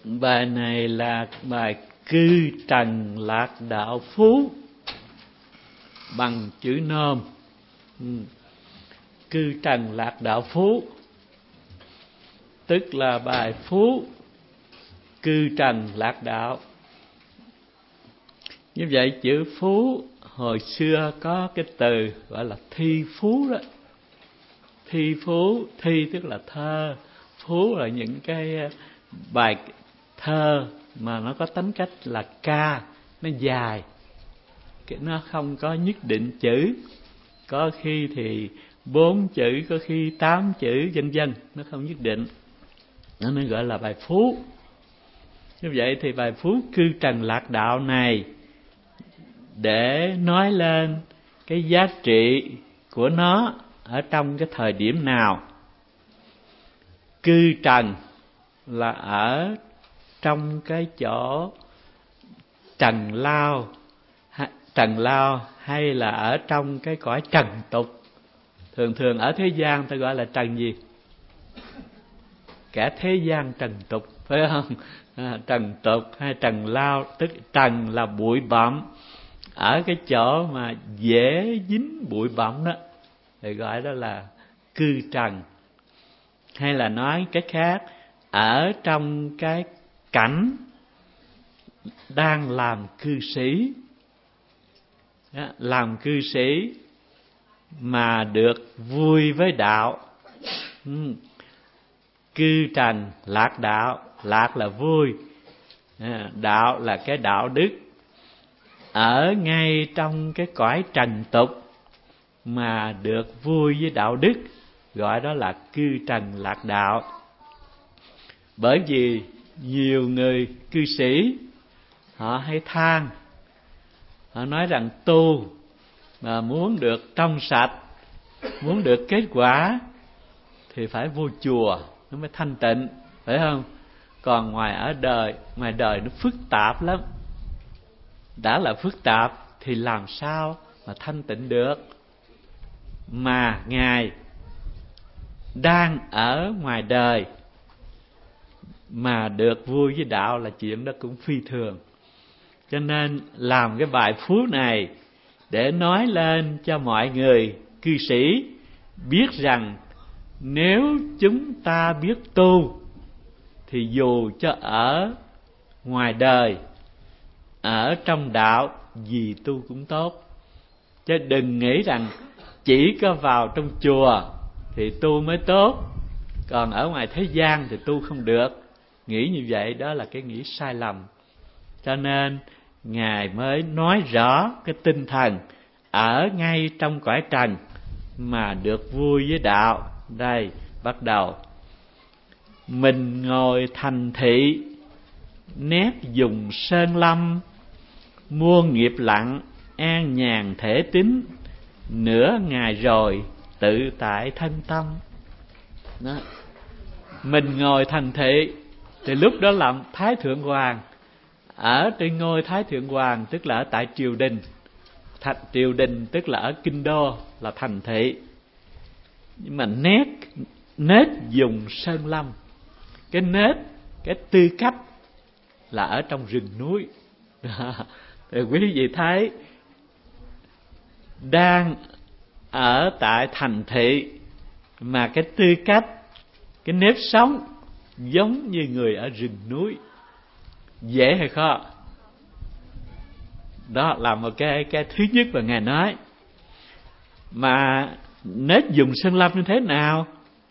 Bài này là bài Cư Trần Lạc Đạo Phú, bằng chữ nôm. Cư Trần Lạc Đạo Phú tức là bài Phú Cư Trần Lạc Đạo. Như vậy chữ phú hồi xưa có cái từ gọi là thi phú đó. Thi phú, thi tức là thơ, phú là những cái bài thơ mà nó có tính cách là ca, nó dài, nó không có nhất định chữ, có khi thì 4 chữ, có khi 8 chữ, vân vân, nó không nhất định, nó nên gọi là bài phú. Như vậy thì bài Phú Cư Trần Lạc Đạo này để nói lên cái giá trị của nó ở trong cái thời điểm nào. Cư trần là ở trong cái chỗ trần lao hay là ở trong cái cõi trần tục. Thường ở thế gian ta gọi là trần gì? Cả thế gian trần tục, phải không? Trần tục hay trần lao, tức trần là bụi bặm, ở cái chỗ mà dễ dính bụi bặm đó thì gọi đó là cư trần. Hay là nói cách khác, ở trong cái cảnh đang làm cư sĩ, làm cư sĩ mà được vui với đạo. Cư trần lạc đạo, lạc là vui, đạo là cái đạo đức. Ở ngay trong cái cõi trần tục mà được vui với đạo đức, gọi đó là cư trần lạc đạo. Bởi vì nhiều người cư sĩ họ hay than, họ nói rằng tu mà muốn được trong sạch, muốn được kết quả thì phải vô chùa nó mới thanh tịnh, phải không? Còn ngoài đời nó phức tạp lắm. Đã là phức tạp thì làm sao mà thanh tịnh được? Mà Ngài đang ở ngoài đời mà được vui với đạo là chuyện đó cũng phi thường. Cho nên làm cái bài Phú này để nói lên cho mọi người cư sĩ biết rằng nếu chúng ta biết tu thì dù cho ở ngoài đời, ở trong đạo gì tu cũng tốt. Chứ đừng nghĩ rằng chỉ có vào trong chùa thì tu mới tốt, còn ở ngoài thế gian thì tu không được. Nghĩ như vậy đó là cái nghĩ sai lầm. Cho nên Ngài mới nói rõ cái tinh thần ở ngay trong cõi trần mà được vui với đạo. Đây, bắt đầu. Mình ngồi thành thị, nét dùng sơn lâm, muôn nghiệp lặng, an nhàn thể tính, nửa ngày rồi tự tại thân tâm. Đó. Mình ngồi thành thị thì lúc đó làm Thái Thượng Hoàng, ở trên ngôi Thái Thượng Hoàng tức là ở tại triều đình. Triều đình tức là ở kinh đô, là thành thị. Nhưng mà nết dùng sơn lâm, cái nết, cái tư cách là ở trong rừng núi. Thì quý vị thấy đang ở tại thành thị mà cái tư cách, cái nếp sống giống như người ở rừng núi, dễ hay khó? Đó là một cái thứ nhất mà Ngài nói. Mà nết dùng sơn lâm như thế nào?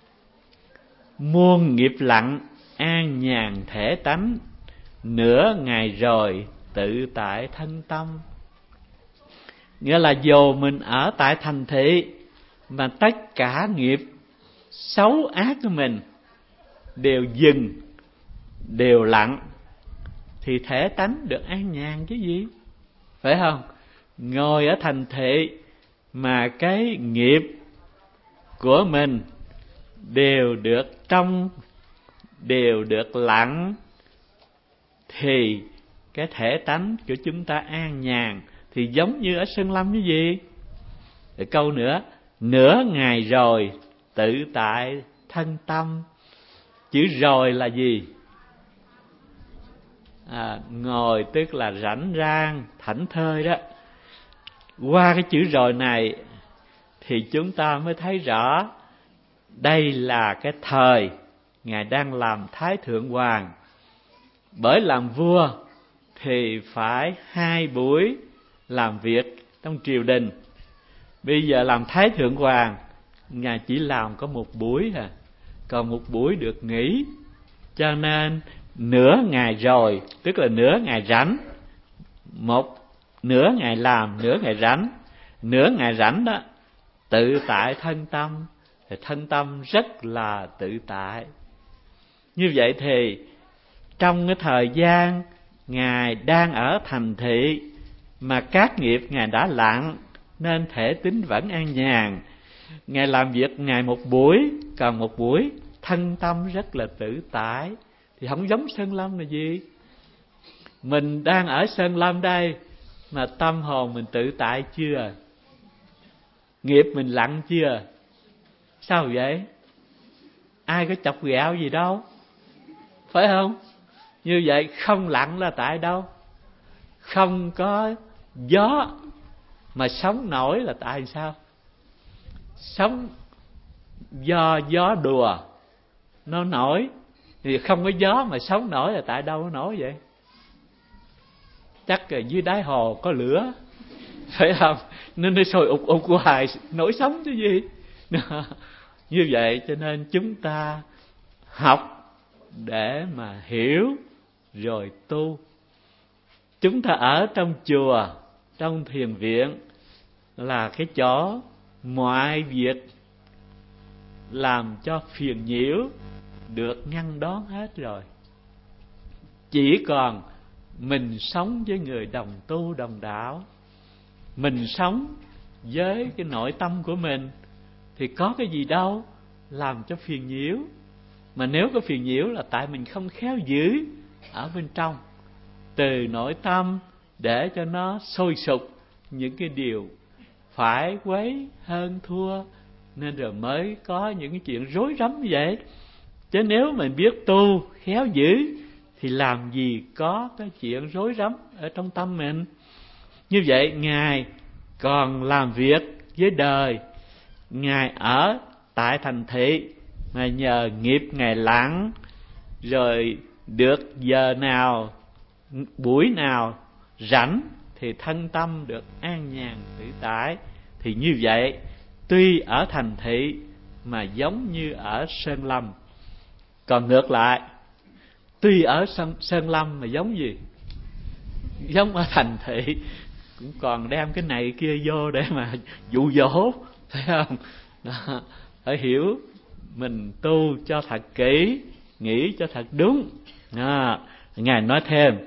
Muôn nghiệp lặng, an nhàn thể tánh, nửa ngày rồi tự tại thân tâm. Nghĩa là dù mình ở tại thành thị mà tất cả nghiệp xấu ác của mình đều dừng, đều lặng, thì thể tánh được an nhàn chứ gì, phải không? Ngồi ở thành thị mà cái nghiệp của mình đều được trong, đều được lặng, thì cái thể tánh của chúng ta an nhàn. Thì giống như ở sơn lâm như gì? Rồi câu nữa, nửa ngày rồi tự tại thân tâm. Chữ rồi là gì? Ngồi tức là rảnh rang, thảnh thơi đó. Qua cái chữ rồi này thì chúng ta mới thấy rõ đây là cái thời Ngài đang làm Thái Thượng Hoàng. Bởi làm vua thì phải 2 buổi làm việc trong triều đình. Bây giờ làm Thái Thượng Hoàng, Ngài chỉ làm có 1 buổi à, còn 1 buổi được nghỉ. Cho nên nửa ngày rồi, tức là nửa ngày rảnh, nửa ngày làm, nửa ngày rảnh. Nửa ngày rảnh đó, tự tại thân tâm, thì thân tâm rất là tự tại. Như vậy thì trong cái thời gian Ngài đang ở thành thị mà các nghiệp Ngài đã lặng, nên thể tính vẫn an nhàn. Ngài làm việc Ngài 1 buổi, còn 1 buổi thân tâm rất là tự tại. Thì không giống Sơn Lâm là gì? Mình đang ở Sơn Lâm đây mà tâm hồn mình tự tại chưa? Nghiệp mình lặng chưa? Sao vậy? Ai có chọc ghẹo gì đâu, phải không? Như vậy không lặng là tại đâu? Không có gió mà sống nổi là tại sao? Sống do gió đùa nó nổi, thì không có gió mà sống nổi là tại đâu nó nổi vậy? Chắc là dưới đáy hồ có lửa, phải không? Nên nó sôi ục ục hoài, nổi sống chứ gì. Như vậy cho nên chúng ta học để mà hiểu rồi tu. Chúng ta ở trong chùa, trong thiền viện là cái chỗ mọi việc làm cho phiền nhiễu được ngăn đón hết rồi. Chỉ còn mình sống với người đồng tu đồng đạo, mình sống với cái nội tâm của mình, thì có cái gì đâu làm cho phiền nhiễu. Mà nếu có phiền nhiễu là tại mình không khéo giữ ở bên trong, từ nội tâm để cho nó sôi sục những cái điều phải quấy hơn thua, nên rồi mới có những cái chuyện rối rắm như vậy. Chứ nếu mình biết tu khéo giữ thì làm gì có cái chuyện rối rắm ở trong tâm mình. Như vậy Ngài còn làm việc với đời, Ngài ở tại thành thị mà nhờ nghiệp Ngài lặng, rồi được giờ nào, buổi nào rảnh thì thân tâm được an nhàn tự tại. Thì như vậy tuy ở thành thị mà giống như ở Sơn Lâm. Còn ngược lại, tuy ở Sơn Lâm mà giống gì? Giống ở thành thị, cũng còn đem cái này kia vô để mà dụ dỗ, phải không? Đó, phải hiểu mình tu cho thật kỹ, nghĩ cho thật đúng. Đó, Ngài nói thêm: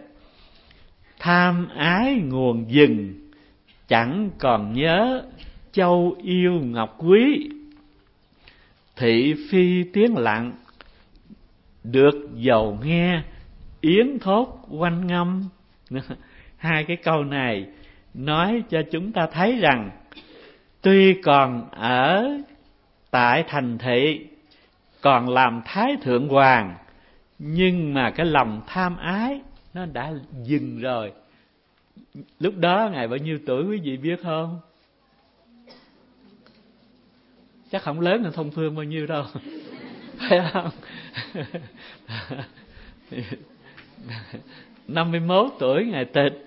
tham ái nguồn rừng, chẳng còn nhớ châu yêu ngọc quý. Thị phi tiếng lặng, được dầu nghe yến thốt quanh ngâm. Hai cái câu này nói cho chúng ta thấy rằng tuy còn ở tại thành thị, còn làm Thái Thượng Hoàng, nhưng mà cái lòng tham ái nó đã dừng rồi. Lúc đó Ngài bao nhiêu tuổi quý vị biết không? Chắc không lớn hơn Thông Phương bao nhiêu đâu, phải không? 51 tuổi Ngài tịch.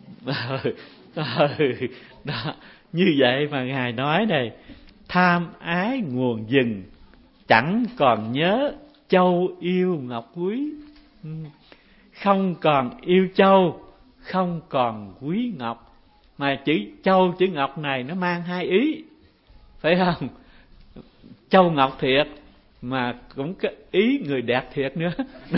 Đó, như vậy mà Ngài nói này: tham ái nguồn rừng, chẳng còn nhớ châu yêu ngọc quý. Không còn yêu châu, không còn quý ngọc. Mà chữ châu, chữ ngọc này nó mang hai ý, phải không? Châu ngọc thiệt, mà cũng có ý người đẹp thiệt nữa.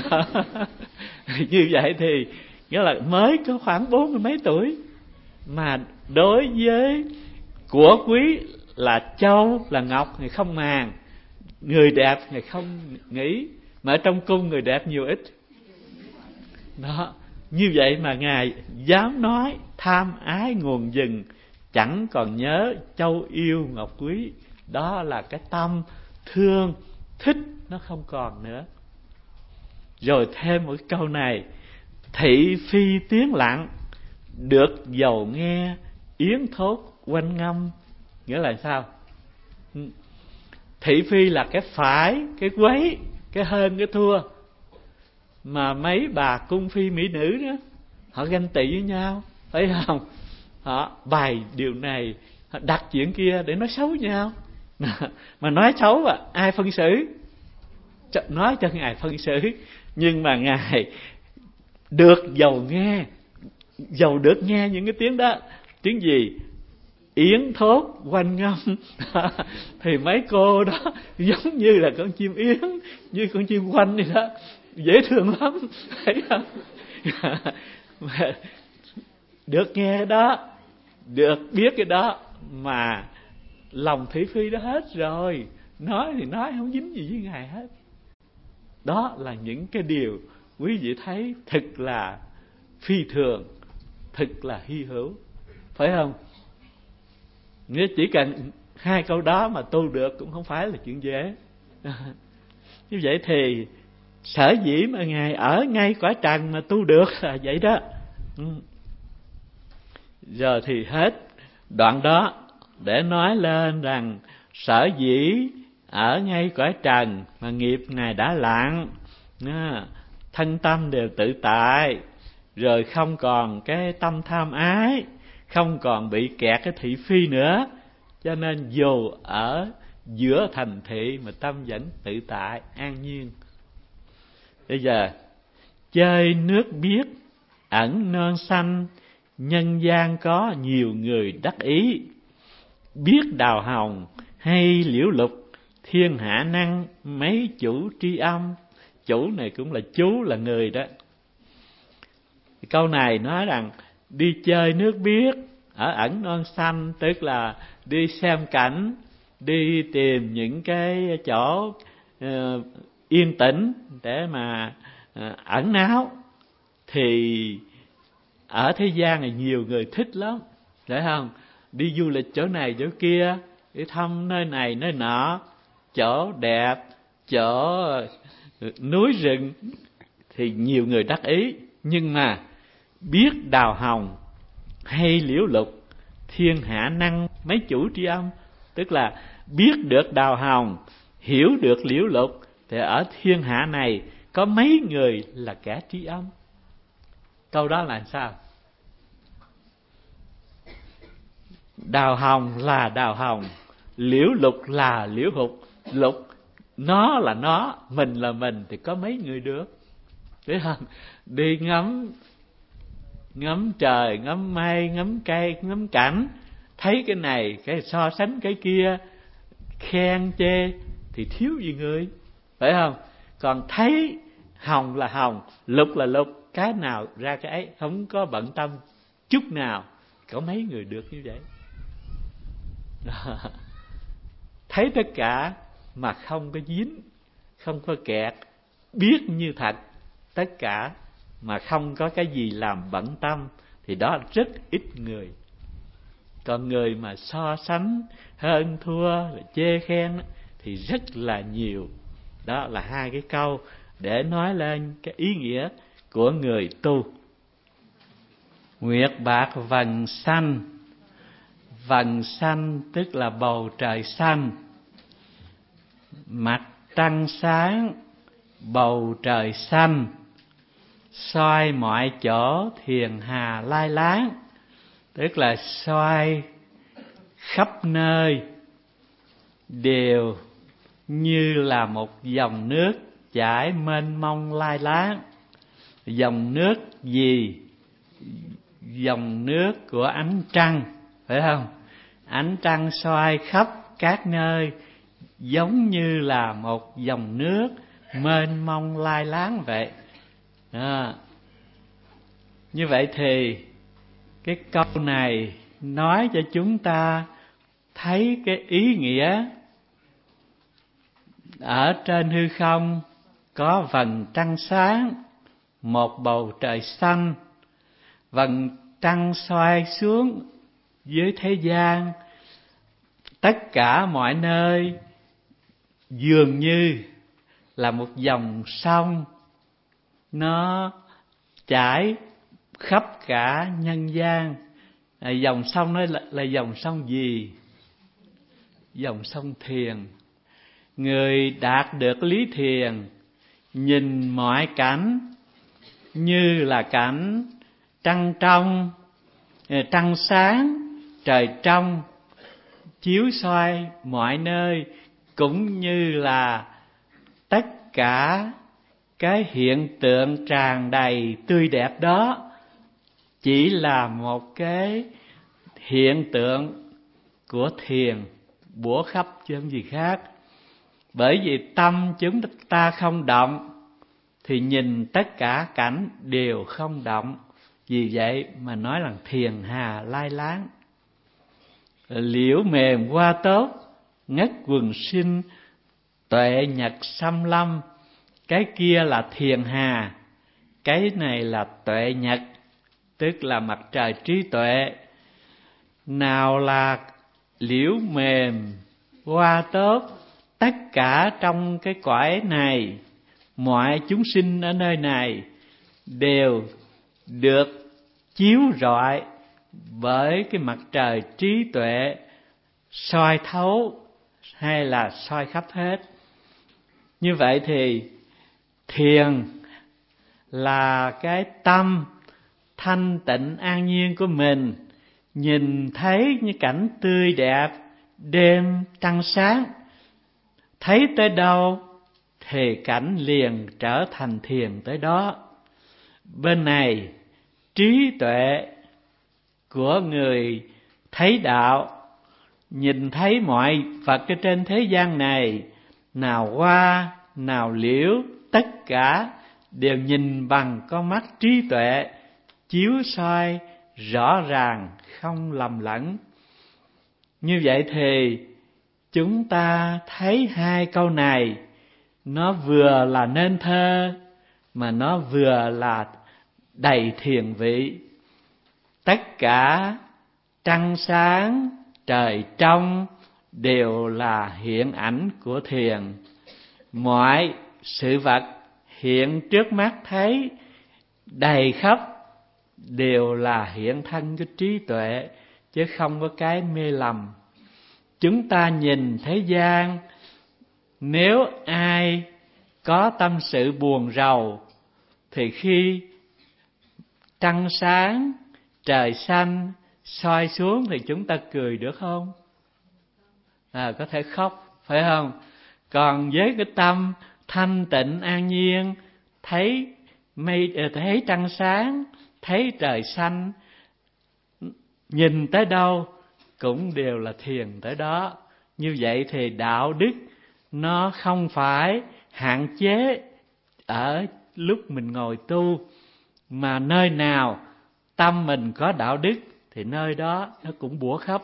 Như vậy thì nghĩa là mới có khoảng 40 mấy tuổi, mà đối với của quý là châu là ngọc thì không màng, người đẹp thì không nghĩ. Mà ở trong cung người đẹp nhiều ít. Đó, như vậy mà Ngài dám nói tham ái nguồn rừng, chẳng còn nhớ châu yêu ngọc quý. Đó là cái tâm thương thích nó không còn nữa. Rồi thêm một cái câu này: Thị phi tiếng lặng, được dầu nghe, yến thốt quanh ngâm. Nghĩa là sao? Thị phi là cái phải, cái quấy, cái hơn, cái thua. Mà mấy bà cung phi mỹ nữ đó, họ ganh tị với nhau, phải không? Họ bày điều này, họ đặt chuyện kia để nói xấu nhau. Mà nói xấu ai phân xử? Nói cho Ngài phân xử. Nhưng mà Ngài được dầu nghe, dầu được nghe những cái tiếng đó. Tiếng gì? Yến thốt quanh ngâm. Thì mấy cô đó giống như là con chim yến, như con chim quanh vậy đó, dễ thương lắm, thấy không? Được nghe cái đó, được biết cái đó, mà lòng thị phi đó hết rồi. Nói thì nói, không dính gì với Ngài hết. Đó là những cái điều quý vị thấy thật là phi thường, thật là hy hữu, phải không? Nếu chỉ cần 2 câu đó mà tu được cũng không phải là chuyện dễ. Như vậy thì sở dĩ mà Ngài ở ngay cõi trần mà tu được là vậy đó. Giờ thì hết đoạn đó để nói lên rằng sở dĩ ở ngay cõi trần mà nghiệp Ngài đã lặng, thân tâm đều tự tại, rồi không còn cái tâm tham ái, không còn bị kẹt cái thị phi nữa, cho nên dù ở giữa thành thị mà tâm vẫn tự tại an nhiên. Bây giờ chơi nước biếc ẩn non xanh, nhân gian có nhiều người đắc ý. Biết đào hồng hay liễu lục, thiên hạ năng mấy chủ tri âm. Chủ này cũng là chú, là người đó. Câu này nói rằng đi chơi nước biếc ở ẩn non xanh, tức là đi xem cảnh, đi tìm những cái chỗ yên tĩnh để mà ẩn náu. Thì ở thế gian này nhiều người thích lắm, phải không? Đi du lịch chỗ này chỗ kia, đi thăm nơi này nơi nọ, chỗ đẹp, chỗ núi rừng, thì nhiều người đắc ý. Nhưng mà biết đào hồng hay liễu lục, thiên hạ năng mấy chủ tri âm, tức là biết được đào hồng, hiểu được liễu lục, thì ở thiên hạ này có mấy người là kẻ tri âm. Câu đó là sao? Đào hồng là đào hồng, liễu lục là liễu lục, nó là nó, mình là mình, thì có mấy người được, thấy không? Đi ngắm trời, ngắm mây, ngắm cây, ngắm cảnh, thấy cái này, cái so sánh cái kia, khen chê thì thiếu gì người, phải không? Còn thấy hồng là hồng, lục là lục, cái nào ra cái ấy, không có bận tâm chút nào, có mấy người được như vậy. Thấy tất cả mà không có dính, không có kẹt, biết như thật tất cả mà không có cái gì làm bận tâm, thì đó rất ít người. Còn người mà so sánh, hơn thua, chê khen thì rất là nhiều. Đó là 2 cái câu để nói lên cái ý nghĩa của người tu. Nguyệt bạc vầng xanh. Vầng xanh tức là bầu trời xanh. Mặt trăng sáng, bầu trời xanh, soi mọi chỗ thiền hà lai láng, tức là soi khắp nơi đều như là một dòng nước chảy mênh mông lai láng. Dòng nước gì? Dòng nước của ánh trăng, phải không? Ánh trăng soi khắp các nơi, giống như là một dòng nước mênh mông lai láng vậy. Như vậy thì cái câu này nói cho chúng ta thấy cái ý nghĩa ở trên hư không có vầng trăng sáng, một bầu trời xanh. Vầng trăng soi xuống dưới thế gian, tất cả mọi nơi dường như là một dòng sông, nó chảy khắp cả nhân gian. Dòng sông đó là dòng sông gì? Dòng sông thiền. Người đạt được lý thiền nhìn mọi cảnh như là cảnh trăng trong, trăng sáng, trời trong chiếu soi mọi nơi, cũng như là tất cả cái hiện tượng tràn đầy tươi đẹp đó chỉ là một cái hiện tượng của thiền bủa khắp chứ không gì khác. Bởi vì tâm chúng ta không động thì nhìn tất cả cảnh đều không động. Vì vậy mà nói là thiền hà lai láng. Liễu mềm hoa tốt, ngất quần sinh, tuệ nhật xâm lâm. Cái kia là thiền hà, cái này là tuệ nhật, tức là mặt trời trí tuệ. Nào là liễu mềm hoa tốt, tất cả trong cái cõi này, mọi chúng sinh ở nơi này đều được chiếu rọi bởi cái mặt trời trí tuệ soi thấu hay là soi khắp hết. Như vậy thì thiền là cái tâm thanh tịnh an nhiên của mình, nhìn thấy những cảnh tươi đẹp, đêm trăng sáng, thấy tới đâu thì cảnh liền trở thành thiền tới đó. Bên này trí tuệ của người thấy đạo, nhìn thấy mọi vật ở trên thế gian này, nào hoa, nào liễu, tất cả đều nhìn bằng con mắt trí tuệ, chiếu soi rõ ràng không lầm lẫn. Như vậy thì chúng ta thấy hai câu này, nó vừa là nên thơ mà nó vừa là đầy thiền vị. Tất cả trăng sáng, trời trong đều là hiện ảnh của thiền. Mọi sự vật hiện trước mắt thấy đầy khắp đều là hiện thân của trí tuệ, chứ không có cái mê lầm. Chúng ta nhìn thế gian, nếu ai có tâm sự buồn rầu thì khi trăng sáng, trời xanh soi xuống thì chúng ta cười được không? Có thể khóc, phải không? Còn với cái tâm thanh tịnh an nhiên, thấy thấy trăng sáng, thấy trời xanh, nhìn tới đâu cũng đều là thiền tới đó. Như vậy thì đạo đức nó không phải hạn chế ở lúc mình ngồi tu, mà nơi nào tâm mình có đạo đức thì nơi đó nó cũng bủa khắp.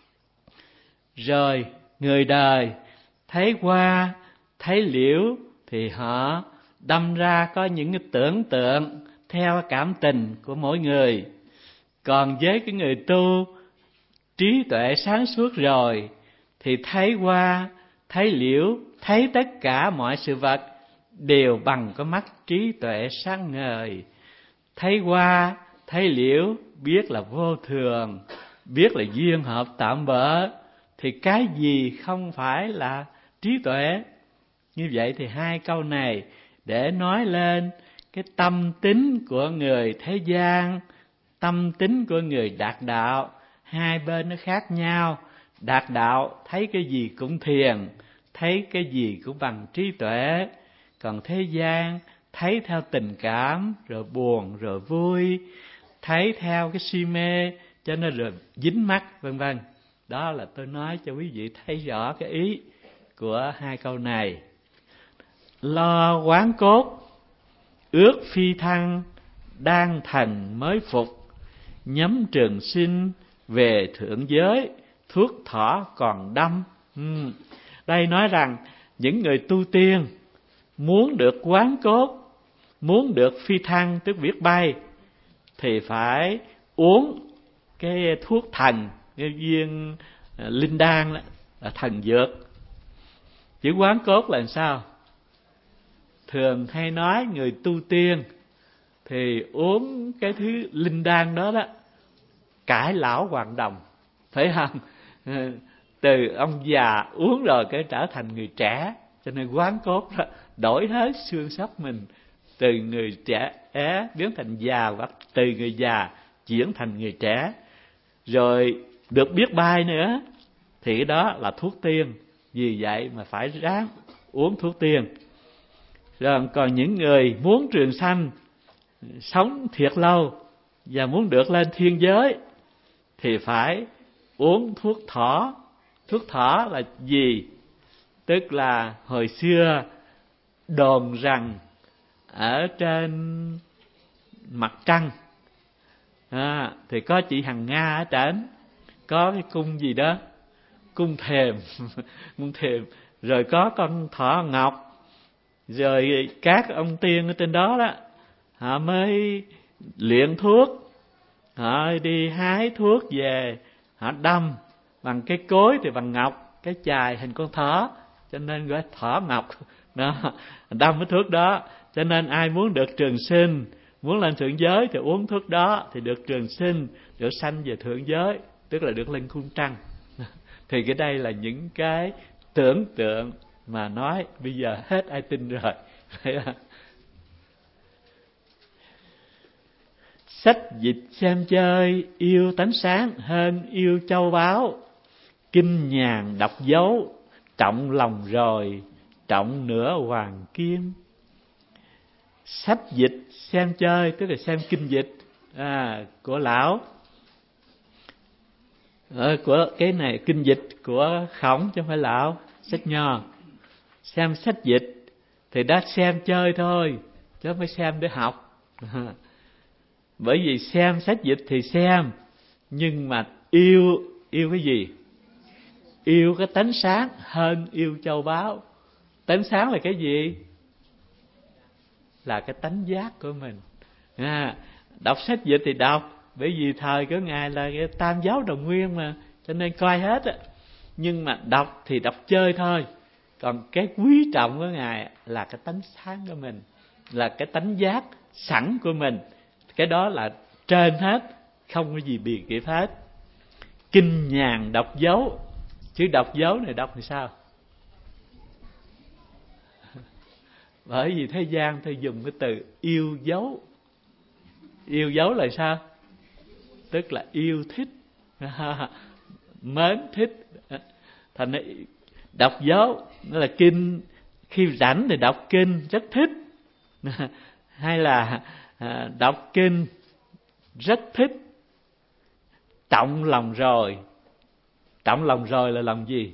Rồi người đời thấy hoa, thấy liễu thì họ đâm ra có những cái tưởng tượng theo cảm tình của mỗi người. Còn với cái người tu trí tuệ sáng suốt rồi thì thấy hoa, thấy liễu, thấy tất cả mọi sự vật đều bằng cái mắt trí tuệ sáng ngời. Thấy hoa, thấy liễu biết là vô thường, biết là duyên hợp tạm bỡ, thì cái gì không phải là trí tuệ. Như vậy thì hai câu này để nói lên cái tâm tính của người thế gian, tâm tính của người đạt đạo, hai bên nó khác nhau. Đạt đạo thấy cái gì cũng thiền, thấy cái gì cũng bằng trí tuệ. Còn thế gian thấy theo tình cảm, rồi buồn rồi vui, thấy theo cái si mê cho nên rồi dính mắc, vân vân. Đó là tôi nói cho quý vị thấy rõ cái ý của hai câu này. Lo quán cốt, ước phi thăng, đang thần mới phục, nhắm trường sinh về thượng giới, thuốc thỏ còn đâm. Đây nói rằng những người tu tiên muốn được quán cốt, muốn được phi thăng tức biết bay, thì phải uống cái thuốc thần, cái viên linh đan đó, là thần dược. Chữ quán cốt là sao? Thường hay nói người tu tiên thì uống cái thứ linh đan đó đó, cải lão hoàng đồng, phải không? Từ ông già uống rồi cái trở thành người trẻ, cho nên quán cốt đó, đổi hết xương sắp mình, từ người trẻ biến thành già, hoặc từ người già chuyển thành người trẻ, rồi được biết bay nữa, thì cái đó là thuốc tiên. Vì vậy mà phải ráng uống thuốc tiên. Rồi còn những người muốn trường sanh, sống thiệt lâu và muốn được lên thiên giới thì phải uống thuốc thỏ. Thuốc thỏ là gì? Tức là hồi xưa đồn rằng ở trên mặt trăng thì có chị Hằng Nga ở trển, có cái cung gì đó, cung thềm cung thềm, rồi có con thỏ ngọc, rồi các ông tiên ở trên đó đó, họ mới luyện thuốc, họ đi hái thuốc về, họ đâm bằng cái cối thì bằng ngọc, cái chài hình con thỏ, cho nên gọi thỏ ngọc đó, đâm cái thuốc đó. Cho nên ai muốn được trường sinh, muốn lên thượng giới thì uống thuốc đó thì được trường sinh, được sanh về thượng giới, tức là được lên cung trăng. Thì cái đây là những cái tưởng tượng mà nói bây giờ hết ai tin rồi. Sách dịch xem chơi, yêu tánh sáng hơn yêu châu báu. Kinh nhàn đọc dấu, trọng lòng rồi, trọng nửa hoàng kim. Sách dịch xem chơi tức là xem kinh dịch của lão, của cái này kinh dịch của Khổng chứ không phải lão, sách Nho. Xem sách dịch thì đã xem chơi thôi, chứ không phải xem để học. Bởi vì xem sách dịch thì xem, nhưng mà yêu cái gì? Yêu cái tánh sáng hơn yêu châu báu. Tánh sáng là cái gì? Là cái tánh giác của mình. Đọc sách dịch thì đọc, bởi vì thời của Ngài là cái Tam giáo đồng nguyên mà, cho nên coi hết á. Nhưng mà đọc thì đọc chơi thôi. Còn cái quý trọng của Ngài là cái tánh sáng của mình, là cái tánh giác sẵn của mình. Cái đó là trên hết, không có gì biệt kịp hết. Kinh nhàn đọc dấu. Chứ đọc dấu này đọc thì sao? Bởi vì thế gian tôi dùng cái từ yêu dấu. Yêu dấu là sao? Tức là yêu thích, mến thích. Thành ra đọc dấu nó là kinh, khi rảnh thì đọc kinh rất thích. Hay là đọc kinh rất thích, trọng lòng rồi. Trọng lòng rồi là lòng gì?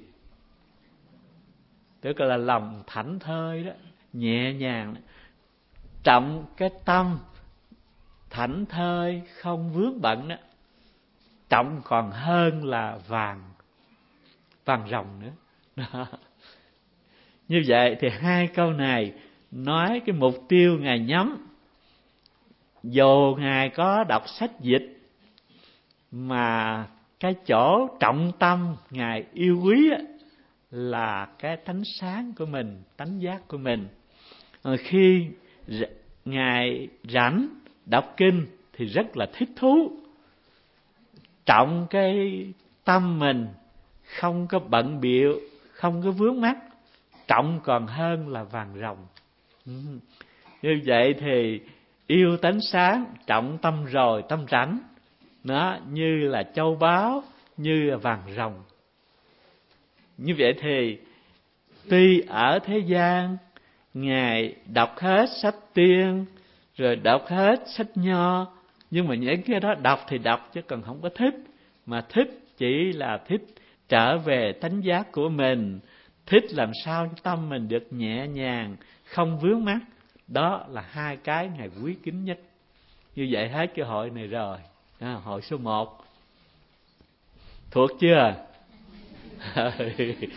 Tức là lòng thảnh thơi đó, nhẹ nhàng đó. Trọng cái tâm thảnh thơi, không vướng bận đó. Trọng còn hơn là vàng ròng nữa đó. Như vậy thì hai câu này nói cái mục tiêu Ngài nhắm. Dù Ngài có đọc sách dịch, mà cái chỗ trọng tâm Ngài yêu quý là cái tánh sáng của mình, tánh giác của mình. Khi Ngài rảnh đọc kinh thì rất là thích thú, trọng cái tâm mình, không có bận bịu, không có vướng mắc, trọng còn hơn là vàng ròng. Như vậy thì yêu tánh sáng, trọng tâm rồi, tâm rảnh, nó như là châu báu, như là vàng ròng. Như vậy thì tuy ở thế gian Ngài đọc hết sách tiên, rồi đọc hết sách Nho, nhưng mà những cái đó đọc thì đọc chứ còn không có thích. Mà thích chỉ là thích trở về tánh giác của mình, thích làm sao tâm mình được nhẹ nhàng, không vướng mắc. Đó là hai cái Ngài quý kính nhất. Như vậy hết cái hội này rồi. Hội số 1 thuộc chưa?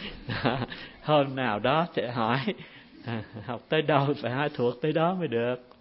Hôm nào đó sẽ hỏi học tới đâu phải hỏi thuộc tới đó mới được.